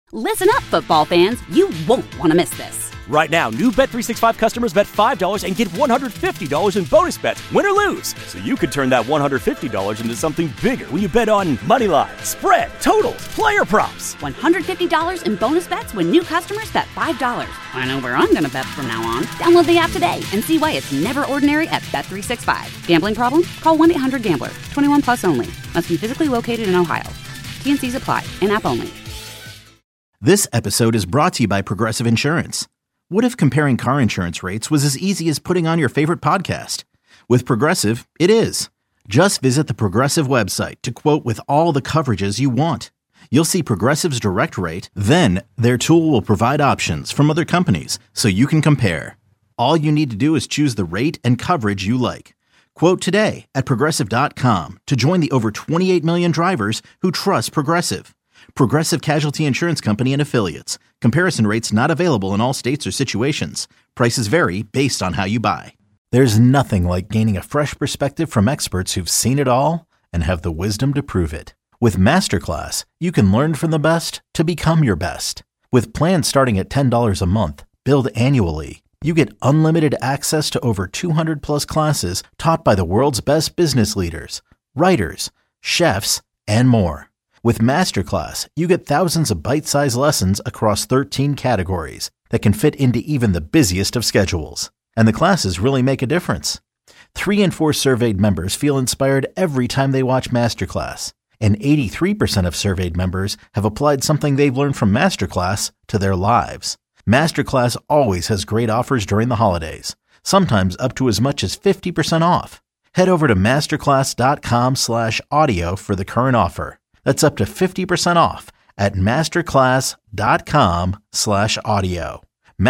Listen up, football fans. You won't want to miss this. Right now, new Bet365 customers bet $5 and get $150 in bonus bets, win or lose. So you could turn that $150 into something bigger when you bet on money line, spread, totals, player props. $150 in bonus bets when new customers bet $5. I know where I'm going to bet from now on. Download the app today and see why it's never ordinary at Bet365. Gambling problem? Call 1-800-GAMBLER. 21 plus only. Must be physically located in Ohio. T&Cs apply. In-app only. This episode is brought to you by Progressive Insurance. What if comparing car insurance rates was as easy as putting on your favorite podcast? With Progressive, it is. Just visit the Progressive website to quote with all the coverages you want. You'll see Progressive's direct rate, then their tool will provide options from other companies so you can compare. All you need to do is choose the rate and coverage you like. Quote today at Progressive.com to join the over 28 million drivers who trust Progressive. Progressive Casualty Insurance Company and Affiliates. Comparison rates not available in all states or situations. Prices vary based on how you buy. There's nothing like gaining a fresh perspective from experts who've seen it all and have the wisdom to prove it. With Masterclass, you can learn from the best to become your best. With plans starting at $10 a month, billed annually, you get unlimited access to over 200 plus classes taught by the world's best business leaders, writers, chefs, and more. With Masterclass, you get thousands of bite-sized lessons across 13 categories that can fit into even the busiest of schedules. And the classes really make a difference. 3 in 4 surveyed members feel inspired every time they watch Masterclass. And 83% of surveyed members have applied something they've learned from Masterclass to their lives. Masterclass always has great offers during the holidays, sometimes up to as much as 50% off. Head over to masterclass.com/audio for the current offer. That's up to 50% off at masterclass.com/audio.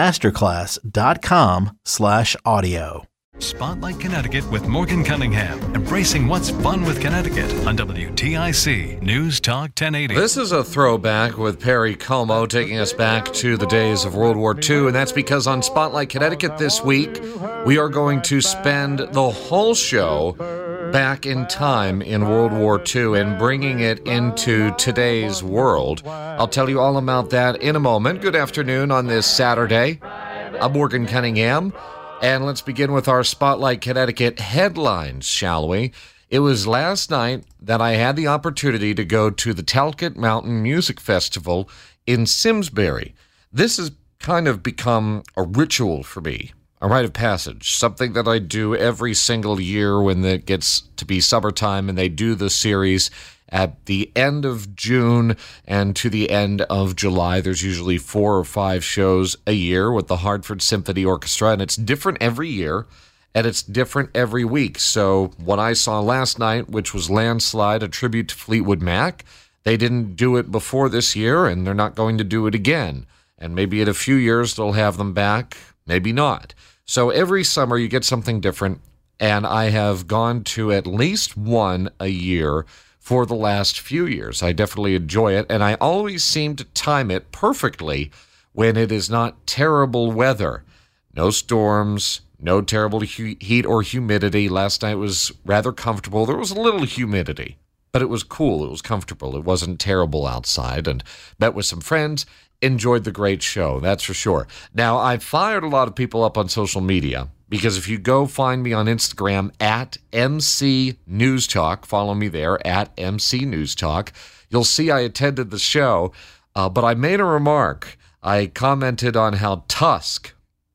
masterclass.com/audio. Spotlight Connecticut with Morgan Cunningham, embracing what's fun with Connecticut on WTIC News Talk 1080. This is a throwback with Perry Como taking us back to the days of World War II, and that's because on Spotlight Connecticut this week, we are going to spend the whole show back in time in World War II and bringing it into today's world. I'll tell you all about that in a moment. Good afternoon on this Saturday. I'm Morgan Cunningham. And let's begin with our Spotlight Connecticut headlines, shall we? It was last night that I had the opportunity to go to the Talcott Mountain Music Festival in Simsbury. This has kind of become a ritual for me, a rite of passage, something that I do every single year when it gets to be summertime and they do the series at the end of June and to the end of July. There's usually 4 or 5 shows a year with the Hartford Symphony Orchestra, and it's different every year, and it's different every week. So what I saw last night, which was Landslide, a tribute to Fleetwood Mac, they didn't do it before this year, and they're not going to do it again. And maybe in a few years they'll have them back, maybe not. So every summer you get something different, and I have gone to at least one a year for the last few years. I definitely enjoy it, and I always seem to time it perfectly when it is not terrible weather. No storms, no terrible heat or humidity. Last night was rather comfortable. There was a little humidity, but it was cool. It was comfortable. It wasn't terrible outside, and met with some friends, enjoyed the great show, that's for sure. Now, I fired a lot of people up on social media, because if you go find me on Instagram at MC News Talk, follow me there at MC News Talk, you'll see I attended the show, but I made a remark. I commented on how Tusk,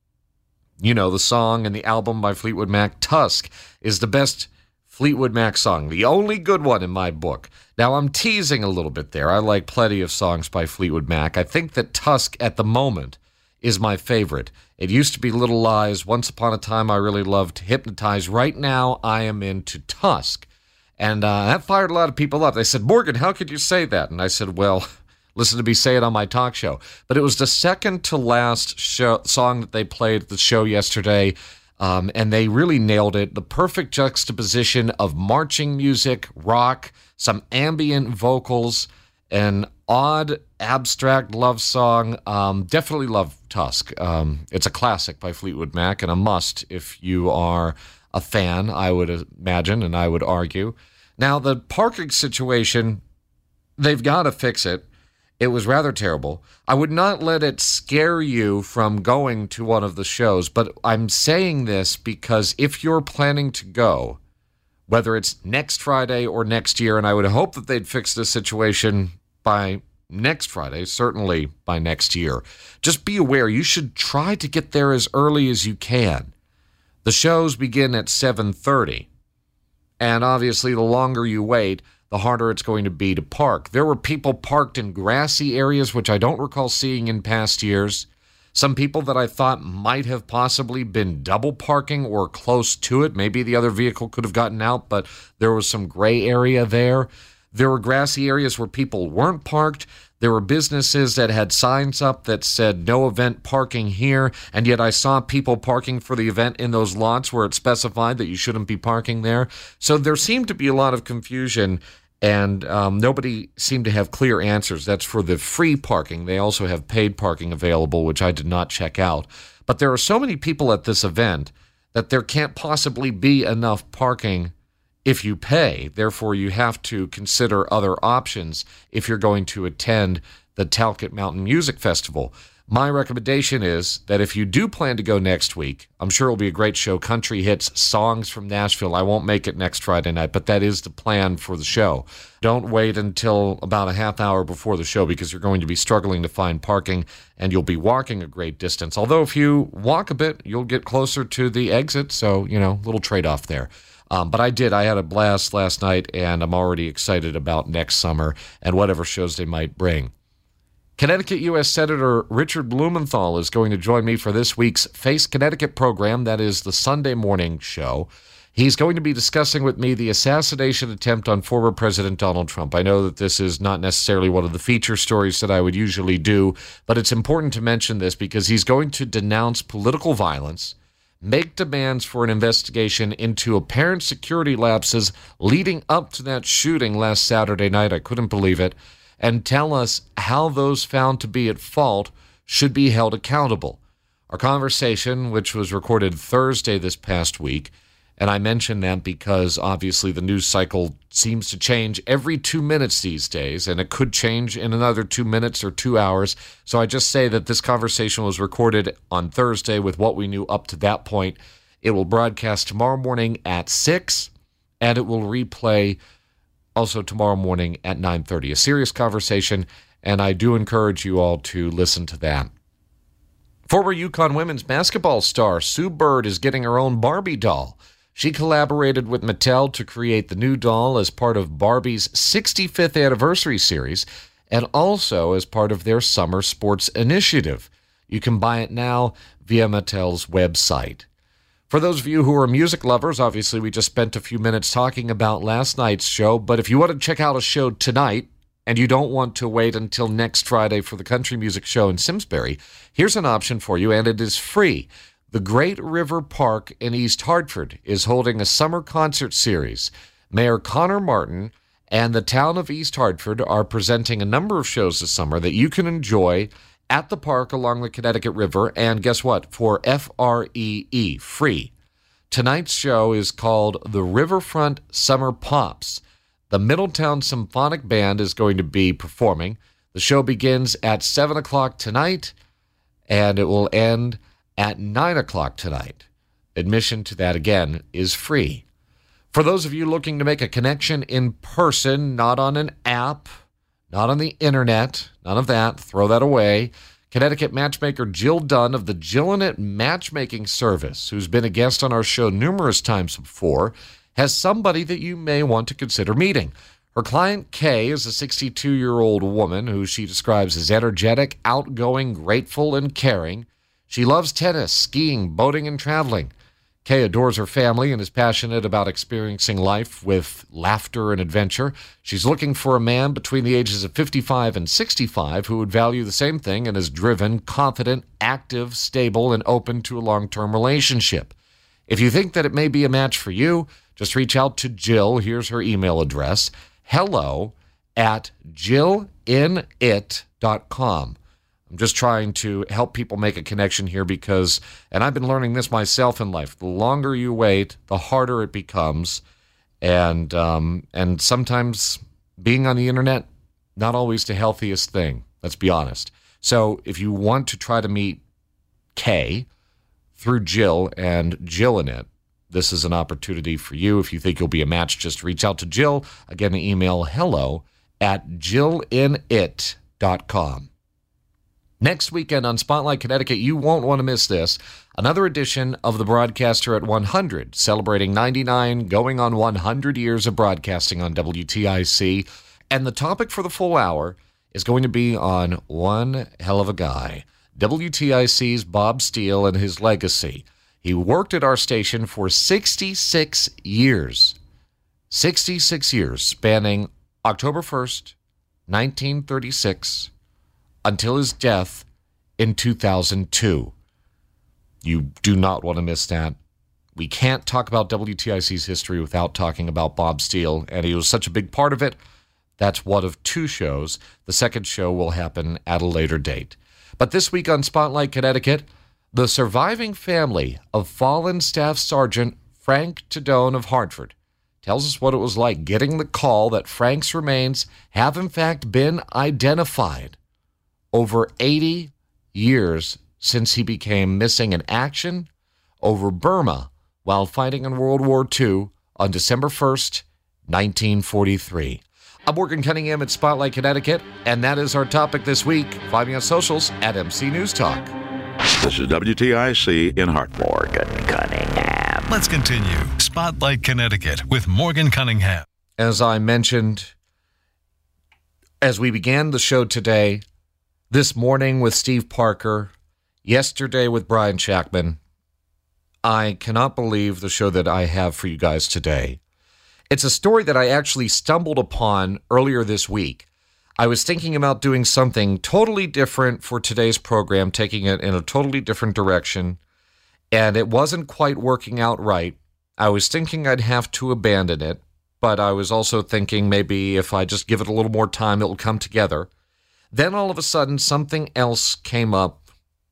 you know, the song and the album by Fleetwood Mac, Tusk, is the best Fleetwood Mac song, the only good one in my book. Now, I'm teasing a little bit there. I like plenty of songs by Fleetwood Mac. I think that Tusk, at the moment, is my favorite. It used to be Little Lies. Once upon a time, I really loved Hypnotize. Right now, I am into Tusk. And that fired a lot of people up. They said, Morgan, how could you say that? And I said, well, listen to me say it on my talk show. But it was the second to last song that they played at the show yesterday, and they really nailed it. The perfect juxtaposition of marching music, rock, some ambient vocals, an odd, abstract love song. Definitely love Tusk. It's a classic by Fleetwood Mac and a must if you are a fan, I would imagine, and I would argue. Now, the parking situation, they've got to fix it. It was rather terrible. I would not let it scare you from going to one of the shows, but I'm saying this because if you're planning to go, whether it's next Friday or next year, and I would hope that they'd fix this situation by next Friday, certainly by next year, just be aware you should try to get there as early as you can. The shows begin at 7:30, and obviously the longer you wait, the harder it's going to be to park. There were people parked in grassy areas, which I don't recall seeing in past years. Some people that I thought might have possibly been double parking or close to it. Maybe the other vehicle could have gotten out, but there was some gray area there. There were grassy areas where people weren't parked. There were businesses that had signs up that said no event parking here, and yet I saw people parking for the event in those lots where it specified that you shouldn't be parking there. So there seemed to be a lot of confusion, and nobody seemed to have clear answers. That's for the free parking. They also have paid parking available, which I did not check out. But there are so many people at this event that there can't possibly be enough parking if you pay. Therefore, you have to consider other options if you're going to attend the Talcott Mountain Music Festival. My recommendation is that if you do plan to go next week, I'm sure it'll be a great show, country hits, songs from Nashville. I won't make it next Friday night, but that is the plan for the show. Don't wait until about a half hour before the show because you're going to be struggling to find parking and you'll be walking a great distance. Although if you walk a bit, you'll get closer to the exit, so, little trade-off there. But I had a blast last night, and I'm already excited about next summer and whatever shows they might bring. Connecticut U.S. Senator Richard Blumenthal is going to join me for this week's Face Connecticut program. That is the Sunday morning show. He's going to be discussing with me the assassination attempt on former President Donald Trump. I know that this is not necessarily one of the feature stories that I would usually do, but it's important to mention this because he's going to denounce political violence, make demands for an investigation into apparent security lapses leading up to that shooting last Saturday night. I couldn't believe it. And tell us how those found to be at fault should be held accountable. Our conversation, which was recorded Thursday this past week, and I mention that because obviously the news cycle seems to change every 2 minutes these days, and it could change in another 2 minutes or 2 hours. So I just say that this conversation was recorded on Thursday with what we knew up to that point. It will broadcast tomorrow morning at 6, and it will replay also tomorrow morning at 9:30. A serious conversation, and I do encourage you all to listen to that. Former UConn women's basketball star Sue Bird is getting her own Barbie doll. She collaborated with Mattel to create the new doll as part of Barbie's 65th anniversary series and also as part of their summer sports initiative. You can buy it now via Mattel's website. For those of you who are music lovers, obviously we just spent a few minutes talking about last night's show, but if you want to check out a show tonight and you don't want to wait until next Friday for the country music show in Simsbury, here's an option for you, and it is free. The Great River Park in East Hartford is holding a summer concert series. Mayor Connor Martin and the town of East Hartford are presenting a number of shows this summer that you can enjoy at the park along the Connecticut River, and guess what? For FREE, free. Tonight's show is called the Riverfront Summer Pops. The Middletown Symphonic Band is going to be performing. The show begins at 7 o'clock tonight, and it will end at 9 o'clock tonight. Admission to that, again, is free. For those of you looking to make a connection in person, not on an app, not on the internet, none of that, throw that away. Connecticut matchmaker Jill Dunn of the Jillinet Matchmaking Service, who's been a guest on our show numerous times before, has somebody that you may want to consider meeting. Her client, Kay, is a 62-year-old woman who she describes as energetic, outgoing, grateful, and caring. She loves tennis, skiing, boating, and traveling. Kay adores her family and is passionate about experiencing life with laughter and adventure. She's looking for a man between the ages of 55 and 65 who would value the same thing and is driven, confident, active, stable, and open to a long-term relationship. If you think that it may be a match for you, just reach out to Jill. Here's her email address, hello@jillinit.com. I'm just trying to help people make a connection here because, and I've been learning this myself in life, the longer you wait, the harder it becomes. And sometimes being on the internet, not always the healthiest thing. Let's be honest. So if you want to try to meet Kay through Jill and Jill in it, this is an opportunity for you. If you think you'll be a match, just reach out to Jill. Again, email hello@jillinit.com. Next weekend on Spotlight Connecticut, you won't want to miss this. Another edition of The Broadcaster at 100, celebrating 99, going on 100 years of broadcasting on WTIC. And the topic for the full hour is going to be on one hell of a guy, WTIC's Bob Steele and his legacy. He worked at our station for 66 years. 66 years, spanning October 1st, 1936, until his death in 2002. You do not want to miss that. We can't talk about WTIC's history without talking about Bob Steele, and he was such a big part of it. That's one of two shows. The second show will happen at a later date. But this week on Spotlight Connecticut, the surviving family of fallen Staff Sergeant Frank Tedone of Hartford tells us what it was like getting the call that Frank's remains have in fact been identified over 80 years since he became missing in action over Burma while fighting in World War II on December 1st, 1943. I'm Morgan Cunningham at Spotlight Connecticut, and that is our topic this week. Find me on socials at MC News Talk. This is WTIC in Hartford. Morgan Cunningham. Let's continue Spotlight Connecticut with Morgan Cunningham. As I mentioned, as we began the show today, this morning with Steve Parker, yesterday with Brian Shackman, I cannot believe the show that I have for you guys today. It's a story that I actually stumbled upon earlier this week. I was thinking about doing something totally different for today's program, taking it in a totally different direction, and it wasn't quite working out right. I was thinking I'd have to abandon it, but I was also thinking maybe if I just give it a little more time, it'll come together. Then all of a sudden, something else came up,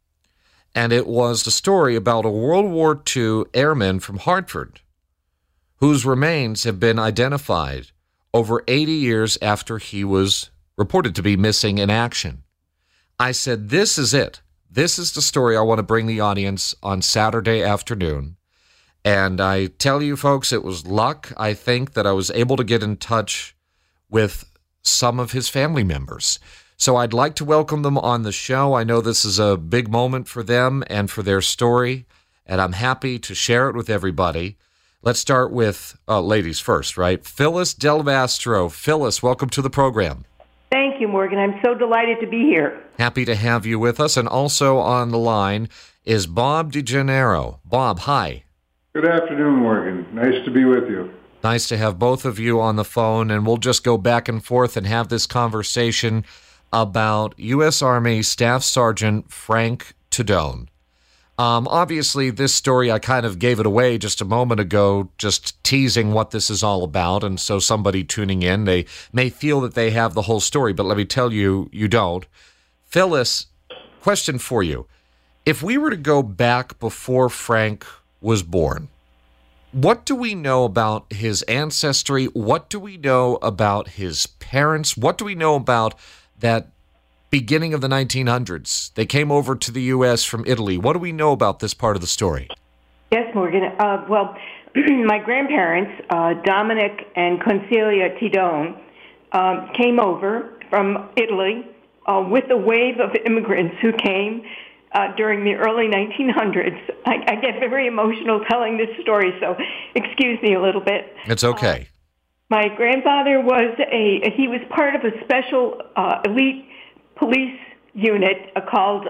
and it was the story about a World War II airman from Hartford whose remains have been identified over 80 years after he was reported to be missing in action. I said, this is it. This is the story I want to bring the audience on Saturday afternoon. And I tell you, folks, it was luck, I think, that I was able to get in touch with some of his family members. So I'd like to welcome them on the show. I know this is a big moment for them and for their story, and I'm happy to share it with everybody. Let's start with ladies first, right? Phyllis Del Mastro. Phyllis, welcome to the program. Thank you, Morgan. I'm so delighted to be here. Happy to have you with us. And also on the line is Bob DeGennaro. Bob, hi. Good afternoon, Morgan. Nice to be with you. Nice to have both of you on the phone, and we'll just go back and forth and have this conversation about U.S. Army Staff Sergeant Frank Tedone. Obviously, this story, I kind of gave it away just a moment ago, just teasing what this is all about, and so somebody tuning in, they may feel that they have the whole story, but let me tell you, you don't. Phyllis, question for you. If we were to go back before Frank was born, what do we know about his ancestry? What do we know about his parents? What do we know about that beginning of the 1900s? They came over to the U.S. from Italy. What do we know about this part of the story? Yes, Morgan. Well, my grandparents, Dominic and Consilia Tedone, came over from Italy with a wave of immigrants who came during the early 1900s. I get very emotional telling this story, so excuse me a little bit. It's okay. My grandfather was he was part of a special elite police unit called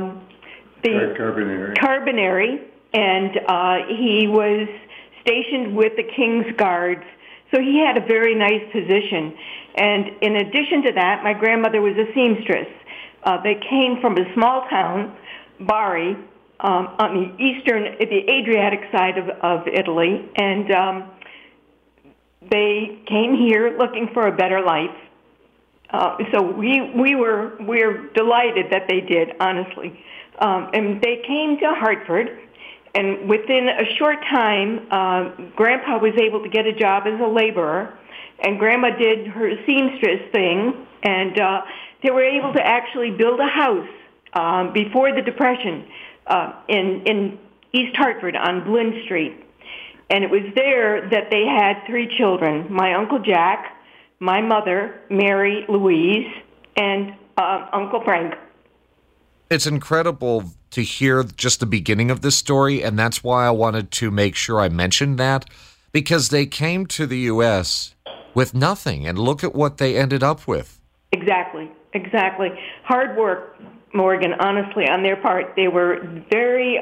the Carbonary, and he was stationed with the King's Guards, so he had a very nice position. And in addition to that, my grandmother was a seamstress. They came from a small town, Bari, on the Adriatic side of Italy, and they came here looking for a better life. So we're delighted that they did, honestly. And they came to Hartford, and within a short time, Grandpa was able to get a job as a laborer, and Grandma did her seamstress thing, and they were able to actually build a house before the Depression in East Hartford on Blinn Street. And it was there that they had 3 children, my Uncle Jack, my mother, Mary Louise, and Uncle Frank. It's incredible to hear just the beginning of this story, and that's why I wanted to make sure I mentioned that, because they came to the U.S. with nothing, and look at what they ended up with. Exactly. Hard work, Morgan, honestly, on their part. They were very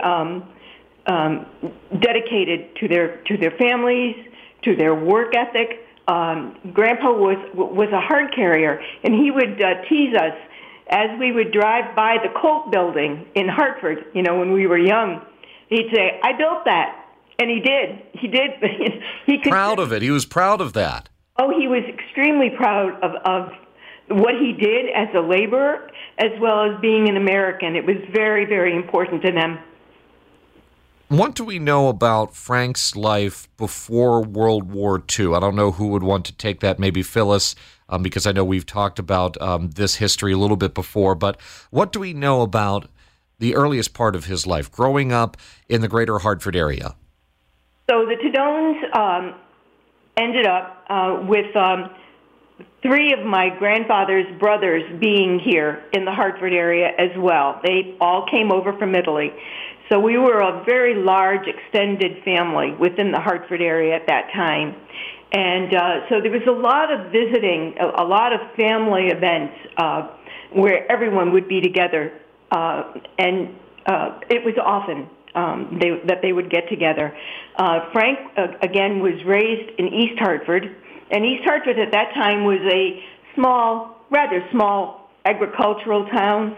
dedicated to their families, to their work ethic. Grandpa was a hard carrier, and he would tease us as we would drive by the Colt building in Hartford, when we were young. He'd say, "I built that." And he did. He could, proud of it. He was proud of that. Oh, he was extremely proud of what he did as a laborer as well as being an American. It was very, very important to them. What do we know about Frank's life before World War II? I don't know who would want to take that, maybe Phyllis, because I know we've talked about this history a little bit before, but what do we know about the earliest part of his life, growing up in the greater Hartford area? So the Tadones ended up with 3 of my grandfather's brothers being here in the Hartford area as well. They all came over from Italy. So we were a very large, extended family within the Hartford area at that time. And so there was a lot of visiting, a lot of family events where everyone would be together. And it was often that they would get together. Frank, again, was raised in East Hartford. And East Hartford at that time was a rather small agricultural town.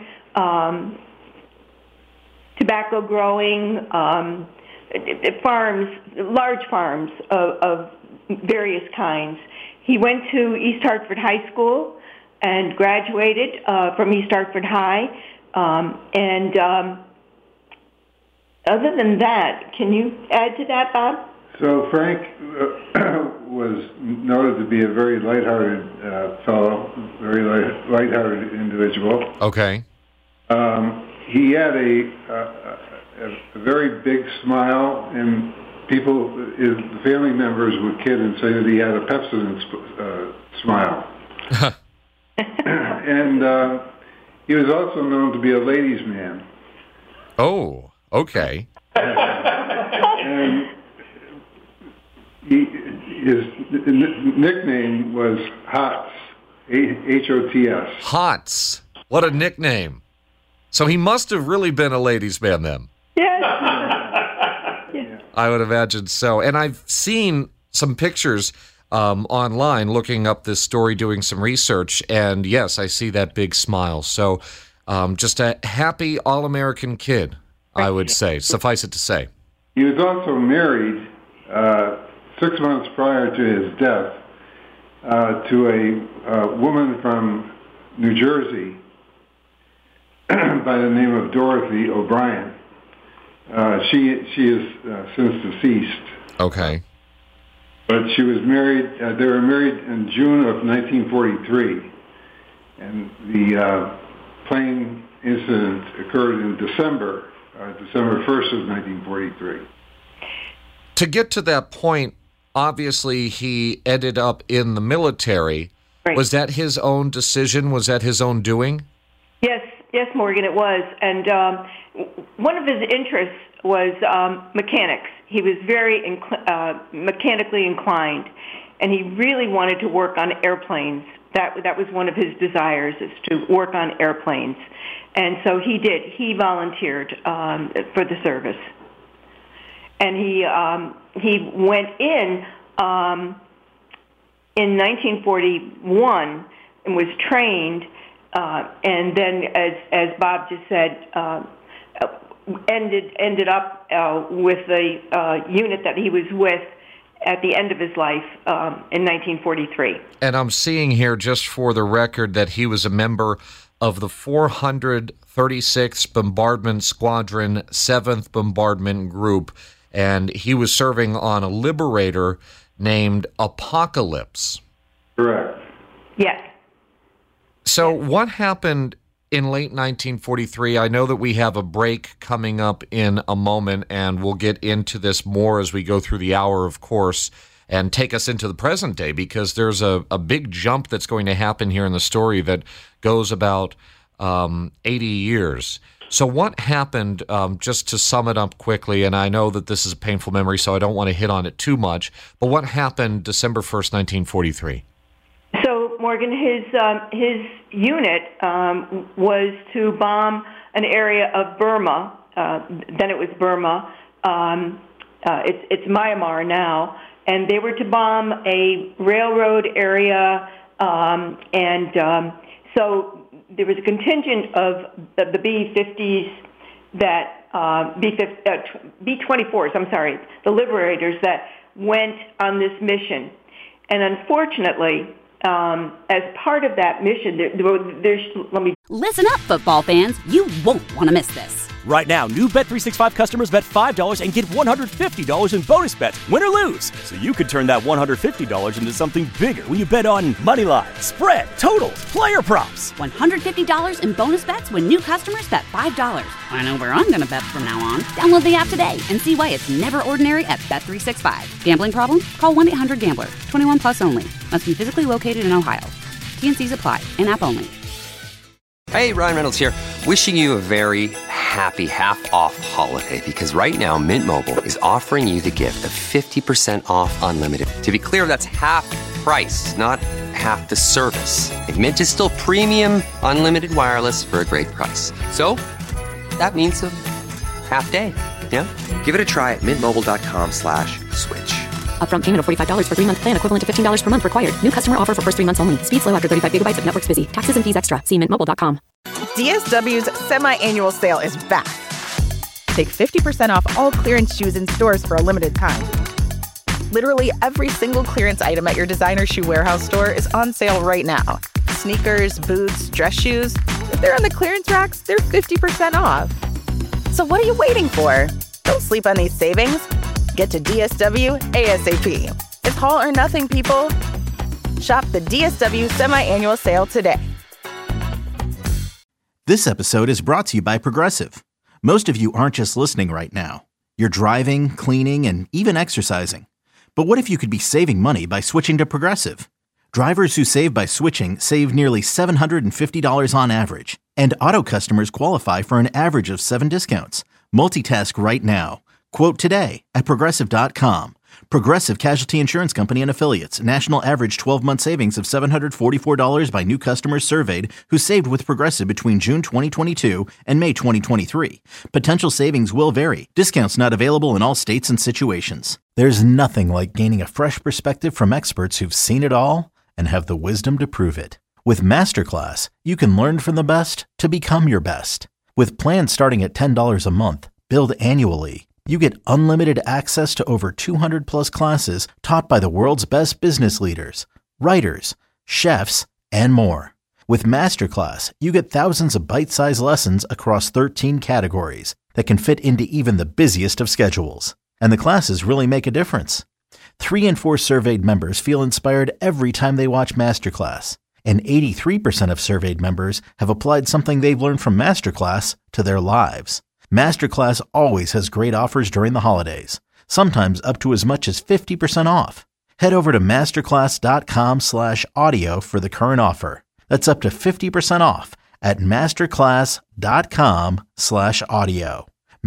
Tobacco growing, farms, large farms of various kinds. He went to East Hartford High School and graduated from East Hartford High. And other than that, can you add to that, Bob? So Frank was noted to be a very lighthearted fellow, very lighthearted individual. Okay. He had a very big smile, and his family members would kid and say that he had a Pepsodent smile. And he was also known to be a ladies' man. Oh, okay. And his nickname was Hots, H-O-T-S. Hots. What a nickname. So he must have really been a ladies' man then. Yes. I would imagine so. And I've seen some pictures online looking up this story, doing some research, and yes, I see that big smile. So just a happy all-American kid, I would say. Suffice it to say. He was also married 6 months prior to his death to a woman from New Jersey by the name of Dorothy O'Brien. She is since deceased. Okay. But she was married, they were married in June of 1943. And the plane incident occurred in December 1st of 1943. To get to that point, obviously he ended up in the military. Right. Was that his own decision? Was that his own doing? Yes, Morgan, it was. And one of his interests was mechanics. He was very mechanically inclined, and he really wanted to work on airplanes. That was one of his desires, is to work on airplanes. And so he did. He volunteered for the service. And he went in 1941 and was trained, and then, as Bob just said, ended up with the unit that he was with at the end of his life in 1943. And I'm seeing here, just for the record, that he was a member of the 436th Bombardment Squadron, 7th Bombardment Group, and he was serving on a Liberator named Apocalypse. Correct. Yes. So what happened in late 1943? I know that we have a break coming up in a moment, and we'll get into this more as we go through the hour, of course, and take us into the present day, because there's a big jump that's going to happen here in the story that goes about 80 years. So what happened, just to sum it up quickly, and I know that this is a painful memory, so I don't want to hit on it too much, but what happened December 1st, 1943? So, Morgan, his unit was to bomb an area of Burma. Then it was Burma. It's Myanmar now. And they were to bomb a railroad area. So there was a contingent of the B-50s that, B-24s, I'm sorry, the Liberators that went on this mission. And unfortunately, as part of that mission, Listen up, football fans. You won't want to miss this. Right now, new Bet365 customers bet $5 and get $150 in bonus bets, win or lose. So you could turn that $150 into something bigger when you bet on money line, spread, totals, player props. $150 in bonus bets when new customers bet $5. I know where I'm going to bet from now on. Download the app today and see why it's never ordinary at Bet365. Gambling problem? Call 1-800-GAMBLER. 21 plus only. Must be physically located in Ohio. T&Cs apply. In-app only. Hey, Ryan Reynolds here. Wishing you a very happy half-off holiday, because right now Mint Mobile is offering you the gift of 50% off unlimited. To be clear, that's half price, not half the service. And Mint is still premium unlimited wireless for a great price. So that means a half day. Yeah? Give it a try at mintmobile.com/switch. Upfront payment of $45 for 3-month plan, equivalent to $15 per month required. New customer offer for first 3 months only. Speed slow after 35 gigabytes if network's busy. Taxes and fees extra. See mintmobile.com. DSW's semi-annual sale is back. Take 50% off all clearance shoes in stores for a limited time. Literally every single clearance item at your designer shoe warehouse store is on sale right now. Sneakers, boots, dress shoes. If they're on the clearance racks, they're 50% off. So what are you waiting for? Don't sleep on these savings. Get to DSW ASAP. It's haul or nothing, people. Shop the DSW semi-annual sale today. This episode is brought to you by Progressive. Most of you aren't just listening right now. You're driving, cleaning, and even exercising. But what if you could be saving money by switching to Progressive? Drivers who save by switching save nearly $750 on average. And auto customers qualify for an average of 7 discounts. Multitask right now. Quote today at Progressive.com. Progressive Casualty Insurance Company and Affiliates. National average 12-month savings of $744 by new customers surveyed who saved with Progressive between June 2022 and May 2023. Potential savings will vary. Discounts not available in all states and situations. There's nothing like gaining a fresh perspective from experts who've seen it all and have the wisdom to prove it. With Masterclass, you can learn from the best to become your best. With plans starting at $10 a month, billed annually, you get unlimited access to over 200 plus classes taught by the world's best business leaders, writers, chefs, and more. With Masterclass, you get thousands of bite-sized lessons across 13 categories that can fit into even the busiest of schedules. And the classes really make a difference. 3 in 4 surveyed members feel inspired every time they watch Masterclass. And 83% of surveyed members have applied something they've learned from Masterclass to their lives. Masterclass always has great offers during the holidays, sometimes up to as much as 50% off. Head over to masterclass.com/audio for the current offer. That's up to 50% off at masterclass.com/audio.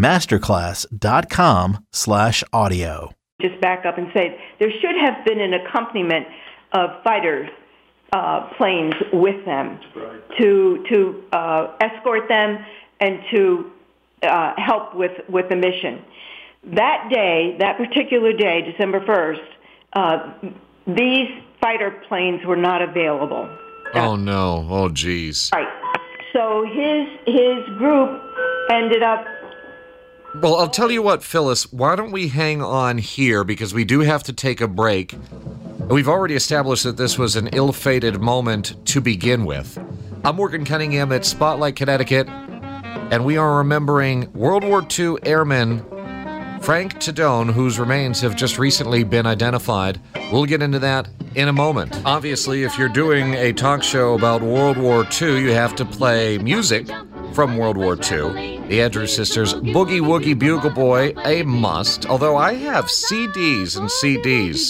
Masterclass.com/audio. Just back up and say there should have been an accompaniment of fighters planes with them to escort them and to help with the mission. That day, that particular day, December 1st, these fighter planes were not available. Oh, no. Oh, geez. Right. So his group ended up... Well, I'll tell you what, Phyllis, why don't we hang on here, because we do have to take a break. We've already established that this was an ill-fated moment to begin with. I'm Morgan Cunningham at Spotlight, Connecticut, and we are remembering World War II airman Frank Tadone, whose remains have just recently been identified. We'll get into that in a moment. Obviously, if you're doing a talk show about World War II, you have to play music from World War II. The Andrews Sisters, Boogie Woogie Bugle Boy, a must. Although I have CDs and CDs,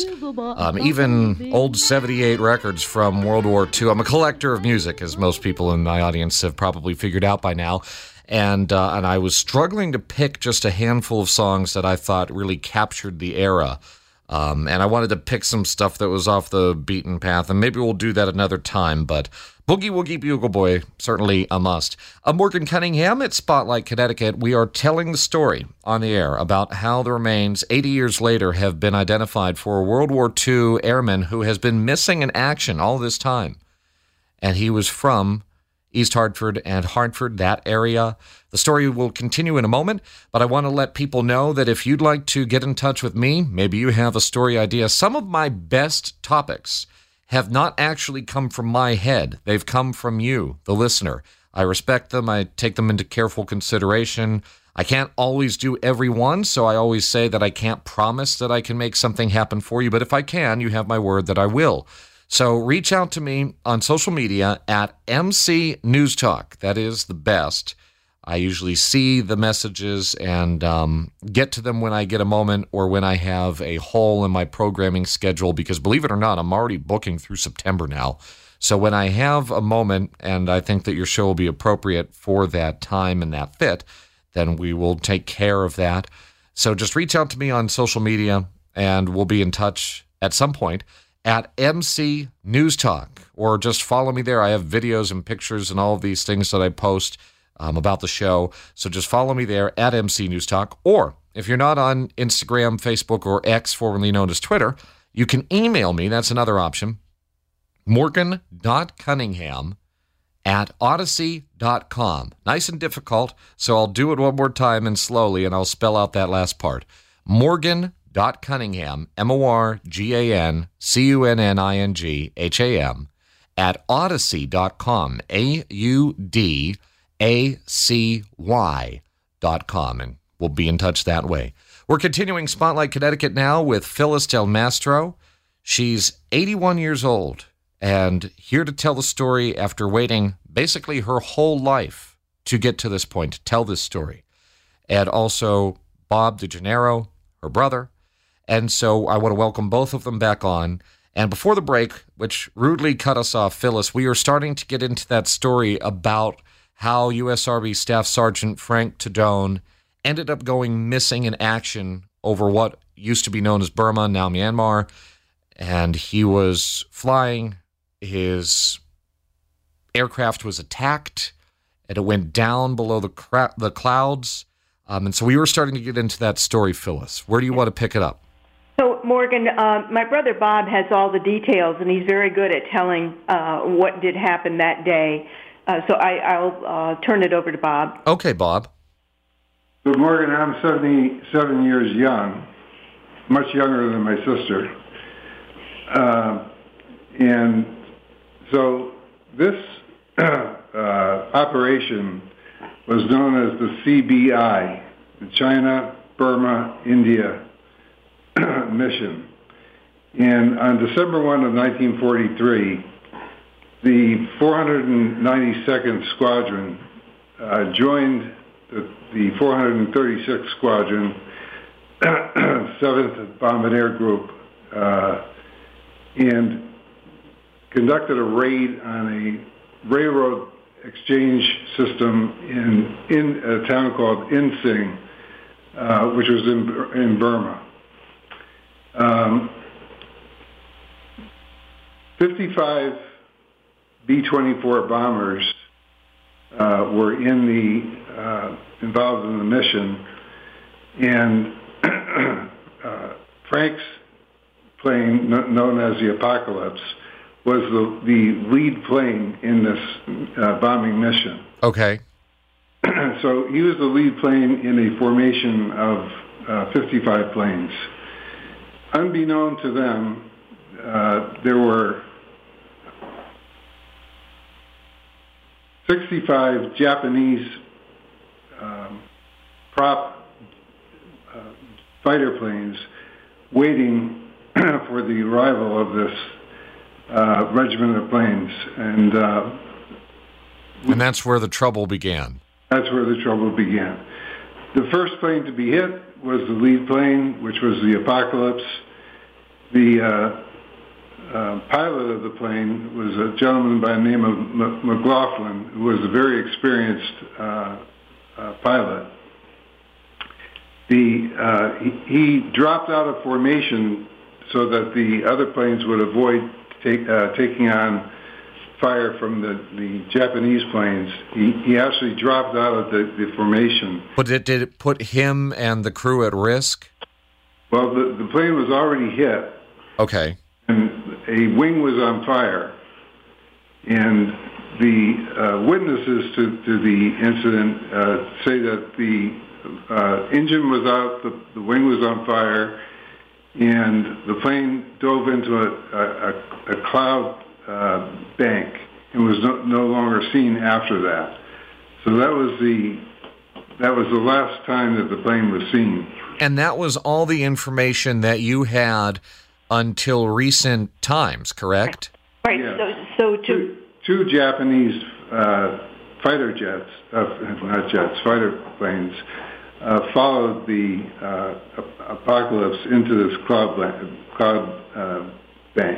even old 78 records from World War II. I'm a collector of music, as most people in my audience have probably figured out by now. And I was struggling to pick just a handful of songs that I thought really captured the era. And I wanted to pick some stuff that was off the beaten path, and maybe we'll do that another time, but Boogie Woogie Bugle Boy, certainly a must. Morgan Cunningham at Spotlight, Connecticut. We are telling the story on the air about how the remains 80 years later have been identified for a World War II airman who has been missing in action all this time. And he was from East Hartford and Hartford, that area. The story will continue in a moment, but I want to let people know that if you'd like to get in touch with me, maybe you have a story idea. Some of my best topics have not actually come from my head. They've come from you, the listener. I respect them. I take them into careful consideration. I can't always do every one, so I always say that I can't promise that I can make something happen for you, but if I can, you have my word that I will. So reach out to me on social media at MC News Talk. That is the best. I usually see the messages and get to them when I get a moment or when I have a hole in my programming schedule, because believe it or not, I'm already booking through September now. So when I have a moment and I think that your show will be appropriate for that time and that fit, then we will take care of that. So just reach out to me on social media and we'll be in touch at some point at MC News Talk, or just follow me there. I have videos and pictures and all of these things that I post about the show. So just follow me there at MC News Talk. Or if you're not on Instagram, Facebook, or X, formerly known as Twitter, you can email me. That's another option. Morgan.Cunningham@Odyssey.com. Nice and difficult, so I'll do it one more time and slowly, and I'll spell out that last part. Morgan.Cunningham, MorganCunningham @Odyssey.com, AUDACY.com, and we'll be in touch that way. We're continuing Spotlight Connecticut now with Phyllis Del Mastro. She's 81 years old and here to tell the story after waiting basically her whole life to get to this point, to tell this story. And also Bob DeGennaro, her brother. And so I want to welcome both of them back on. And before the break, which rudely cut us off, Phyllis, we are starting to get into that story about how U.S. Army Staff Sergeant Frank Tadone ended up going missing in action over what used to be known as Burma, now Myanmar. And he was flying. His aircraft was attacked, and it went down below the clouds. And so we were starting to get into that story, Phyllis. Where do you want to pick it up? So, Morgan, my brother Bob has all the details, and he's very good at telling what did happen that day. So I'll turn it over to Bob. Okay, Bob. So, Morgan, I'm 77 years young, much younger than my sister. And so this operation was known as the CBI, the China, Burma, India mission. And on December 1 of 1943, the 492nd Squadron joined the 436th Squadron, 7th Bombardier Group, and conducted a raid on a railroad exchange system in a town called Insing, which was in Burma. 55 B-24 bombers were involved in the mission, and Frank's plane, known as the Apocalypse, was the lead plane in this bombing mission. Okay. So he was the lead plane in a formation of 55 planes. Unbeknown to them, there were 65 Japanese prop fighter planes waiting for the arrival of this regiment of planes. And that's where the trouble began. That's where the trouble began. The first plane to be hit was the lead plane, which was the Apocalypse. The pilot of the plane was a gentleman by the name of McLaughlin, who was a very experienced pilot. He dropped out of formation so that the other planes would avoid taking on fire from the Japanese planes. He actually dropped out of the formation. But did it put him and the crew at risk? Well, the plane was already hit. Okay. And a wing was on fire. And the witnesses to the incident say that the engine was out, the wing was on fire, and the plane dove into a cloud bank and was no longer seen after that. So that was the last time that the plane was seen. And that was all the information that you had until recent times, correct? Right. Yeah. So two Japanese fighter jets, fighter planes, followed the Apocalypse into this cloud bank.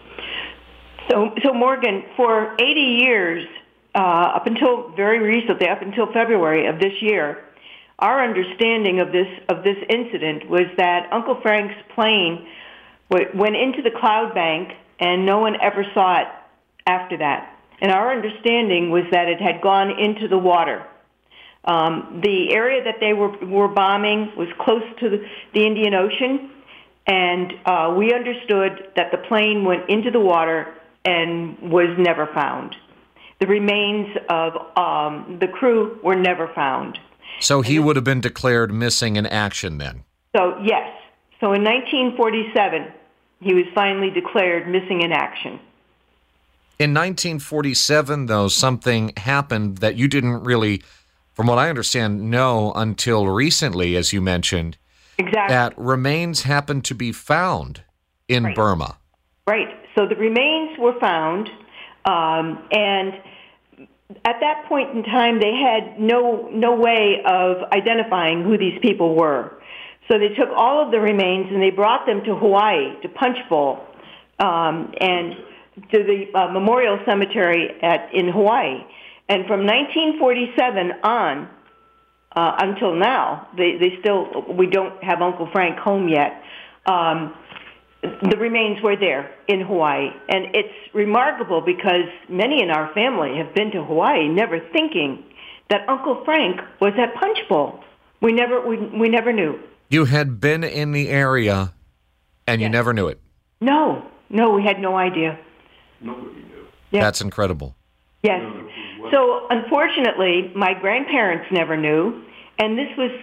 So Morgan, for 80 years, up until very recently, up until February of this year, our understanding of this incident was that Uncle Frank's plane went into the cloud bank, and no one ever saw it after that. And our understanding was that it had gone into the water. The area that they were bombing was close to the Indian Ocean, and we understood that the plane went into the water and was never found. The remains of the crew were never found. So he would have been declared missing in action then? So, yes. So in 1947, he was finally declared missing in action. In 1947, though, something happened that you didn't really, from what I understand, know until recently, as you mentioned. Exactly. That remains happened to be found in Burma. Right. So the remains were found, and at that point in time, they had no way of identifying who these people were. So they took all of the remains and they brought them to Hawaii, to Punch Bowl, and to the Memorial Cemetery in Hawaii. And from 1947 on until now, we don't have Uncle Frank home yet. The remains were there in Hawaii. And it's remarkable because many in our family have been to Hawaii never thinking that Uncle Frank was at Punch Bowl. We never knew. You had been in the area and you never knew it? No, we had no idea. Nobody knew. Yes. That's incredible. Yes. So unfortunately, my grandparents never knew, and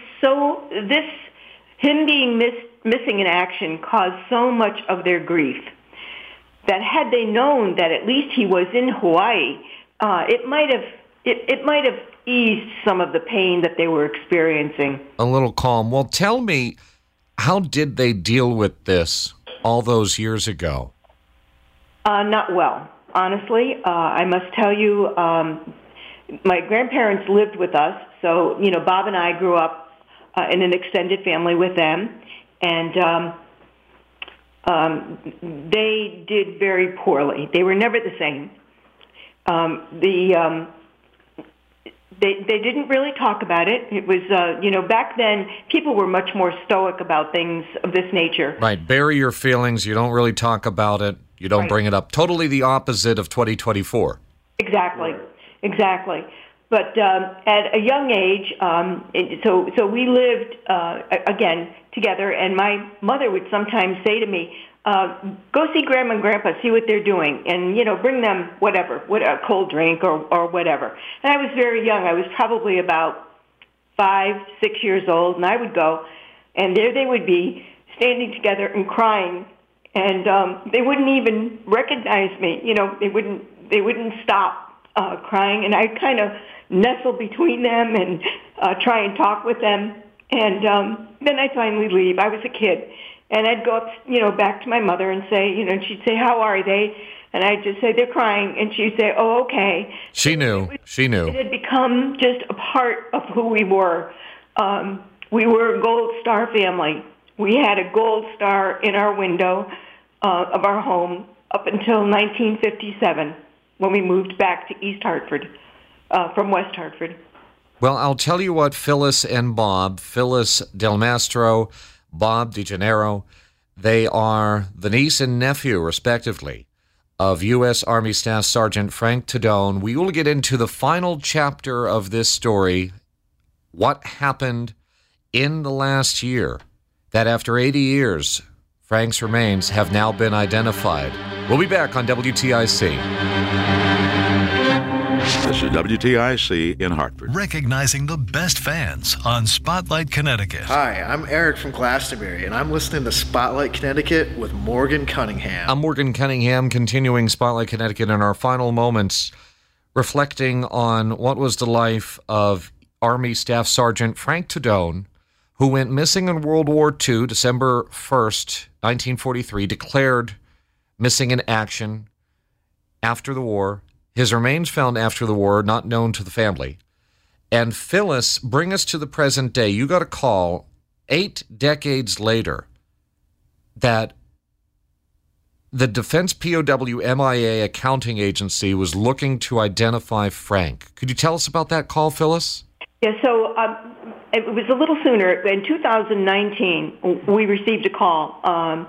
him being missing in action caused so much of their grief that had they known that at least he was in Hawaii, it might have eased some of the pain that they were experiencing. A little calm. Well, tell me, how did they deal with this all those years ago? Not well, honestly. I must tell you, my grandparents lived with us, so Bob and I grew up in an extended family with them, and they did very poorly. They were never the same. They didn't really talk about it. It was, back then, people were much more stoic about things of this nature. Right. Bury your feelings. You don't really talk about it. You don't bring it up. Totally the opposite of 2024. Exactly. But at a young age, so we lived, again, together, and my mother would sometimes say to me, go see Grandma and Grandpa, see what they're doing, and, bring them whatever, a cold drink or whatever. And I was very young. I was probably about 5, 6 years old, and I would go, and there they would be standing together and crying, and they wouldn't even recognize me. They wouldn't stop crying, and I'd kind of nestle between them and try and talk with them, and then I'd finally leave. I was a kid. And I'd go up, back to my mother and say, and she'd say, how are they? And I'd just say, they're crying. And she'd say, oh, okay. She knew. It had become just a part of who we were. We were a Gold Star family. We had a gold star in our window of our home up until 1957, when we moved back to East Hartford from West Hartford. Well, I'll tell you what, Phyllis and Bob, Phyllis Del Mastro, Bob DeGennaro, they are the niece and nephew, respectively, of U.S. Army Staff Sergeant Frank Tadone. We will get into the final chapter of this story, what happened in the last year, that after 80 years, Frank's remains have now been identified. We'll be back on WTIC. This is WTIC in Hartford. Recognizing the best fans on Spotlight Connecticut. Hi, I'm Eric from Glastonbury, and I'm listening to Spotlight Connecticut with Morgan Cunningham. I'm Morgan Cunningham, continuing Spotlight Connecticut in our final moments, reflecting on what was the life of Army Staff Sergeant Frank Tadone, who went missing in World War II, December 1st, 1943, declared missing in action after the war. His remains found after the war, not known to the family. And Phyllis, bring us to the present day. You got a call 8 decades later that the Defense POW MIA accounting agency was looking to identify Frank. Could you tell us about that call, Phyllis? Yeah, so it was a little sooner. In 2019, we received a call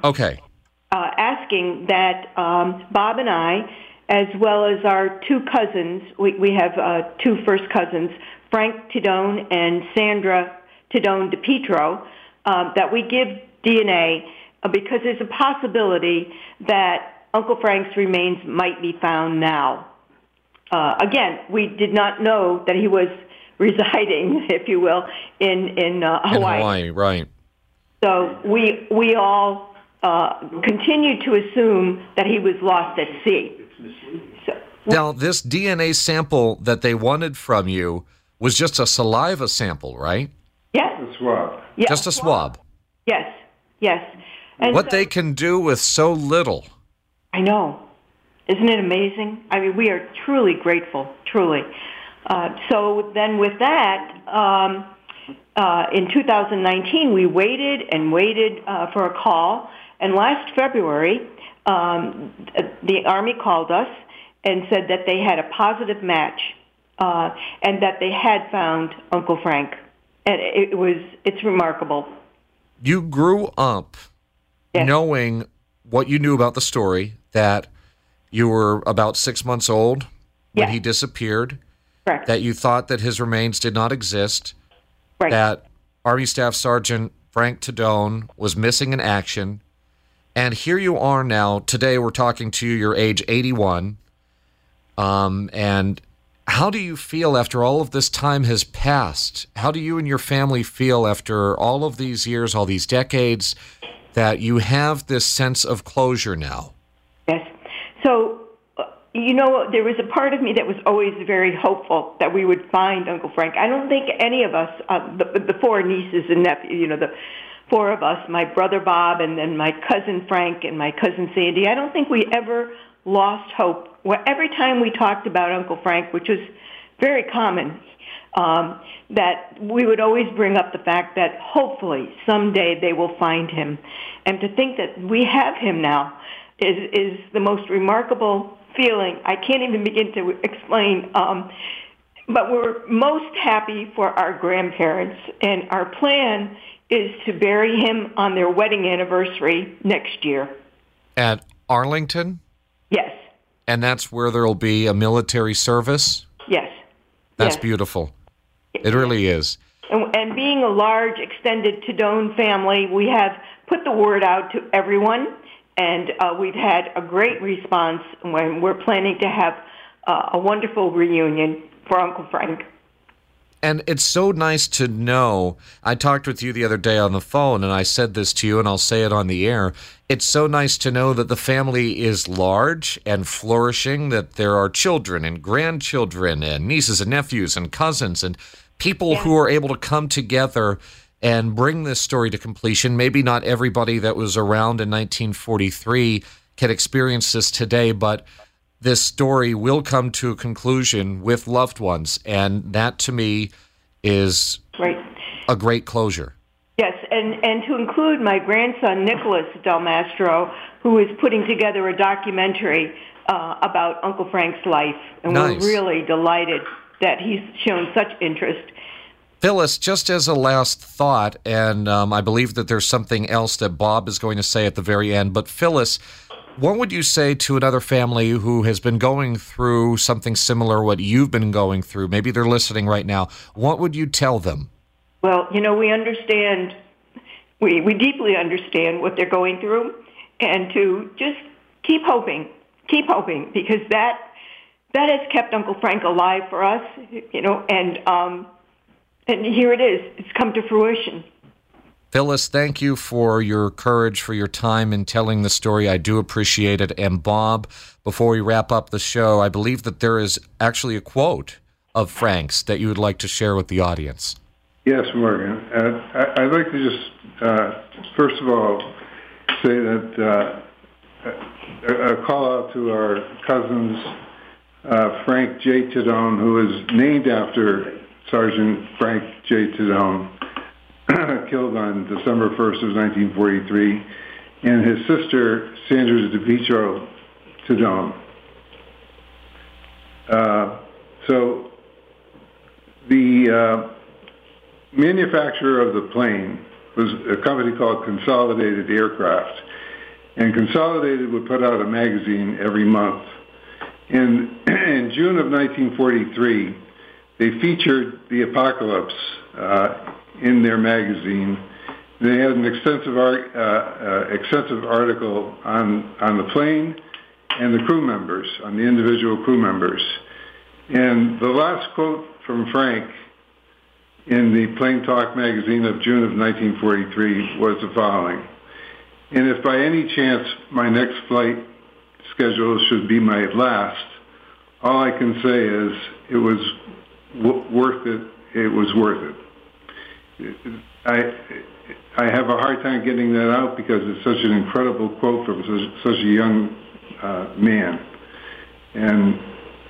asking that Bob and I, as well as our two cousins, we have two first cousins, Frank Tadone and Sandra Tadone DePietro, that we give DNA because there's a possibility that Uncle Frank's remains might be found now. Again, we did not know that he was residing, if you will, in Hawaii. In Hawaii, right. So we all continued to assume that he was lost at sea. Now, this DNA sample that they wanted from you was just a saliva sample, right? Yes. A swab. Yes. Just a swab. Yes, yes. And what they can do with so little. I know. Isn't it amazing? I mean, we are truly grateful, truly. So then with that, in 2019, we waited and waited for a call. And last February, the Army called us and said that they had a positive match and that they had found Uncle Frank. And it's remarkable. You grew up knowing what you knew about the story, that you were about 6 months old when he disappeared. Correct. That you thought that his remains did not exist, right. That Army Staff Sergeant Frank Tadone was missing in action, and here you are now. Today we're talking to you, you're age 81, and how do you feel after all of this time has passed? How do you and your family feel after all of these years, all these decades, that you have this sense of closure now? Yes. So, you know, there was a part of me that was always very hopeful that we would find Uncle Frank. I don't think any of us, the four nieces and nephews, the four of us, my brother Bob and then my cousin Frank and my cousin Sandy, I don't think we ever lost hope. Every time we talked about Uncle Frank, which was very common, that we would always bring up the fact that hopefully someday they will find him. And to think that we have him now is the most remarkable feeling. I can't even begin to explain. But we're most happy for our grandparents, and our plan is to bury him on their wedding anniversary next year. At Arlington? Yes. And that's where there'll be a military service? Yes. That's beautiful. It really is. And being a large, extended Tadone family, we have put the word out to everyone, and we've had a great response when we're planning to have a wonderful reunion for Uncle Frank. And it's so nice to know. I talked with you the other day on the phone, and I said this to you, and I'll say it on the air. It's so nice to know that the family is large and flourishing, that there are children and grandchildren and nieces and nephews and cousins and people who are able to come together and bring this story to completion. Maybe not everybody that was around in 1943 can experience this today, but this story will come to a conclusion with loved ones, and that to me is a great closure. Yes, and to include my grandson, Nicholas Del Mastro, who is putting together a documentary about Uncle Frank's life, and Nice. We're really delighted that he's shown such interest. Phyllis, just as a last thought, and I believe that there's something else that Bob is going to say at the very end, but Phyllis, what would you say to another family who has been going through something similar what you've been going through? Maybe they're listening right now. What would you tell them? Well, we understand, we deeply understand what they're going through, and to just keep hoping, because that has kept Uncle Frank alive for us, and here it is. It's come to fruition. Phyllis, thank you for your courage, for your time in telling the story. I do appreciate it. And Bob, before we wrap up the show, I believe that there is actually a quote of Frank's that you would like to share with the audience. Yes, Morgan. I'd like to just, first of all, say that a call out to our cousins, Frank J. Tadone, who is named after Sergeant Frank J. Tadone, killed on December 1st of 1943, and his sister, Sandra DePietro Tadone. So the manufacturer of the plane was a company called Consolidated Aircraft, and Consolidated would put out a magazine every month. In June of 1943, they featured the apocalypse in their magazine. They had an extensive article on the plane and the crew members, on the individual crew members. And the last quote from Frank in the Plane Talk magazine of June of 1943 was the following: "And if by any chance my next flight schedule should be my last, all I can say is it was worth it. It was worth it." I have a hard time getting that out because it's such an incredible quote from such a young man. And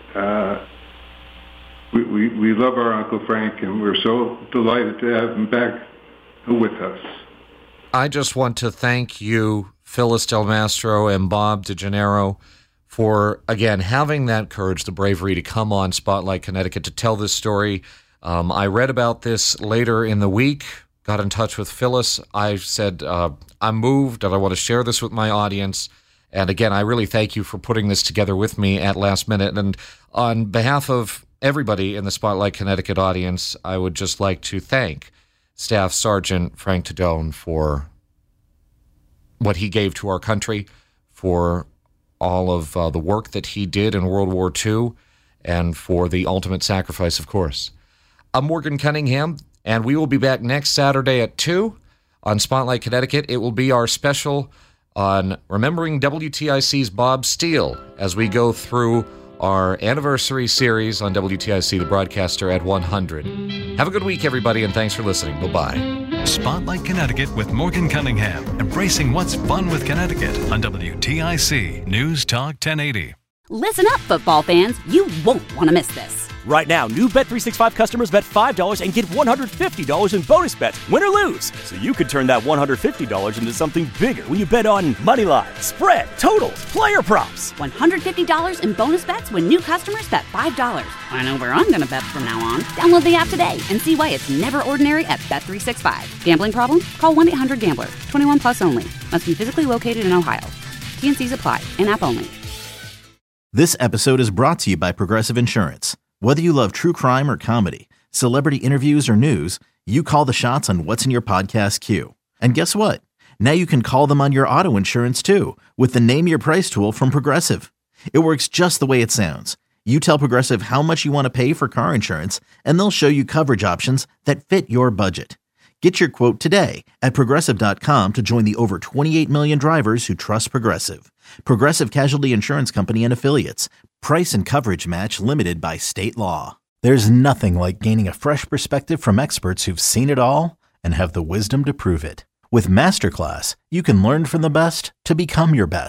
we love our Uncle Frank, and we're so delighted to have him back with us. I just want to thank you, Phyllis Del Mastro and Bob DeGennaro, for, again, having that courage, the bravery to come on Spotlight Connecticut to tell this story. I read about this later in the week, got in touch with Phyllis. I said, I'm moved and I want to share this with my audience. And again, I really thank you for putting this together with me at last minute. And on behalf of everybody in the Spotlight Connecticut audience, I would just like to thank Staff Sergeant Frank Tadone for what he gave to our country, for all of the work that he did in World War II, and for the ultimate sacrifice, of course. I'm Morgan Cunningham, and we will be back next Saturday at 2 on Spotlight Connecticut. It will be our special on remembering WTIC's Bob Steele as we go through our anniversary series on WTIC, the broadcaster at 100. Have a good week, everybody, and thanks for listening. Bye-bye. Spotlight Connecticut with Morgan Cunningham, embracing what's fun with Connecticut on WTIC News Talk 1080. Listen up, football fans. You won't want to miss this. Right now, new Bet365 customers bet $5 and get $150 in bonus bets, win or lose. So you could turn that $150 into something bigger when you bet on money line, spread, totals, player props. $150 in bonus bets when new customers bet $5. I know where I'm going to bet from now on. Download the app today and see why it's never ordinary at Bet365. Gambling problem? Call 1-800-GAMBLER. 21 plus only. Must be physically located in Ohio. T&Cs apply. In-app only. This episode is brought to you by Progressive Insurance. Whether you love true crime or comedy, celebrity interviews or news, you call the shots on what's in your podcast queue. And guess what? Now you can call them on your auto insurance too with the Name Your Price tool from Progressive. It works just the way it sounds. You tell Progressive how much you want to pay for car insurance, and they'll show you coverage options that fit your budget. Get your quote today at Progressive.com to join the over 28 million drivers who trust Progressive. Progressive Casualty Insurance Company and Affiliates. Price and coverage match limited by state law. There's nothing like gaining a fresh perspective from experts who've seen it all and have the wisdom to prove it. With Masterclass, you can learn from the best to become your best.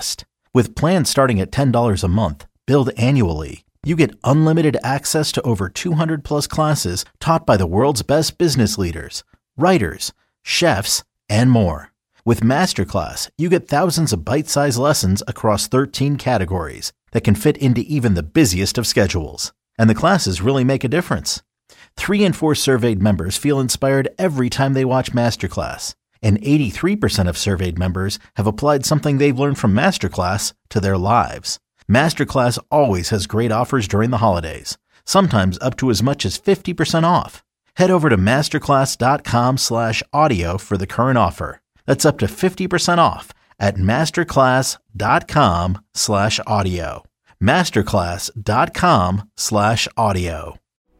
With plans starting at $10 a month, billed annually, you get unlimited access to over 200 plus classes taught by the world's best business leaders, writers, chefs, and more. With Masterclass, you get thousands of bite-sized lessons across 13 categories that can fit into even the busiest of schedules. And the classes really make a difference. 3 in 4 surveyed members feel inspired every time they watch Masterclass. And 83% of surveyed members have applied something they've learned from Masterclass to their lives. Masterclass always has great offers during the holidays, sometimes up to as much as 50% off. Head over to masterclass.com/audio for the current offer. That's up to 50% off at masterclass.com/audio. masterclass.com/audio.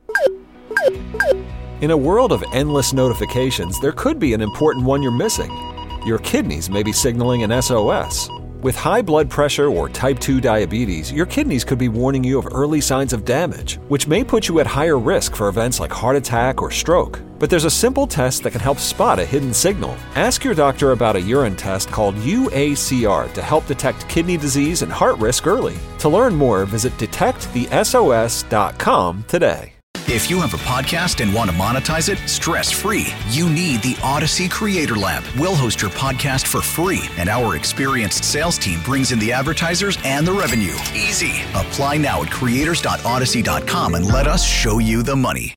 In a world of endless notifications, there could be an important one you're missing. Your kidneys may be signaling an SOS. With high blood pressure or type 2 diabetes, your kidneys could be warning you of early signs of damage, which may put you at higher risk for events like heart attack or stroke. But there's a simple test that can help spot a hidden signal. Ask your doctor about a urine test called UACR to help detect kidney disease and heart risk early. To learn more, visit detectthesos.com today. If you have a podcast and want to monetize it stress-free, you need the Odyssey Creator Lab. We'll host your podcast for free, and our experienced sales team brings in the advertisers and the revenue. Easy. Apply now at creators.odyssey.com and let us show you the money.